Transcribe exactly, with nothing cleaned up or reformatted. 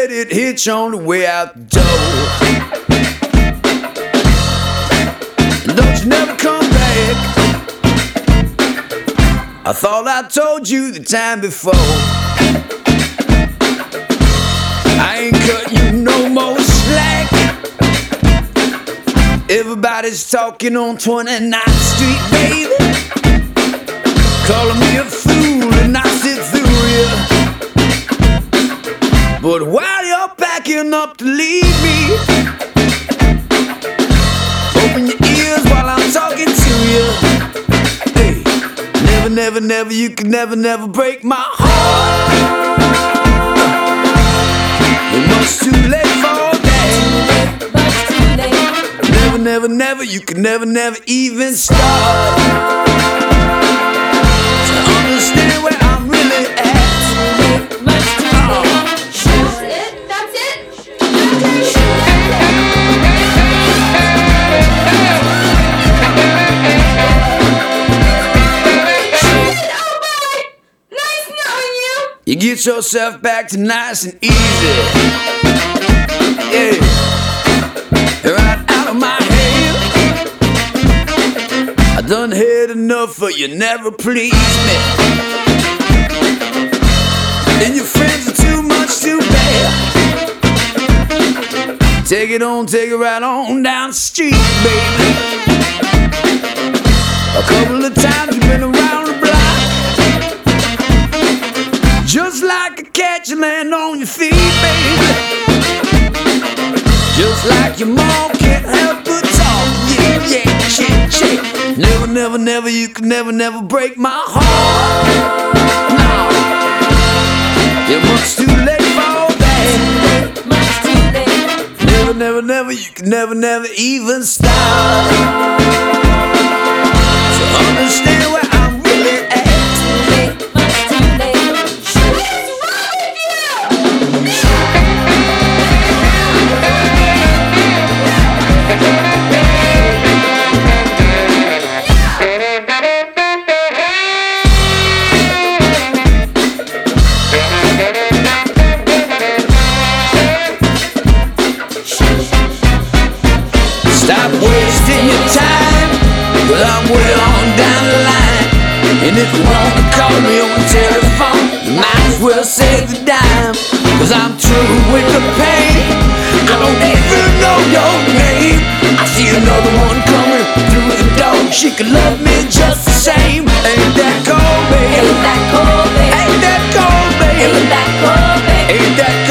let it hitch on the way out the door. And don't you never come back. I thought I told you the time before. I ain't cut you no more slack. Everybody's talking on twenty-ninth Street, baby, calling me a fool and I sit through you. But while you're packing up to leave me, open your ears while I'm talking to you. Hey, never, never, never, you can never, never break my heart. You're much too late for that. Never, never, never, you can never, never even start to understand where I'm really at. You get yourself back to nice and easy. Yeah, right out of my head. I done had enough for you, never please me. And your friends are too much too bad. Take it on, take it right on down the street, baby. A couple of times you've been around the block. Just like a cat, you land on your feet, baby. Just like your mom can't help but talk. Yeah, yeah, shit, shit. Never, never, never, you can never, never break my heart. No, you're much too late for that. Much too late. Never, never, never, you can never, never even start to understand where I'm really at. Stop wasting your time, well, I'm way on down the line. And if you want to call me on the telephone, you might as well save the dime. Cause I'm through with the pain, I don't even know your name. I see another one coming through the door. She could love me just the same. Ain't that cold, baby? Ain't that cold, baby? Ain't that cold, baby? Ain't that cold, baby? Ain't that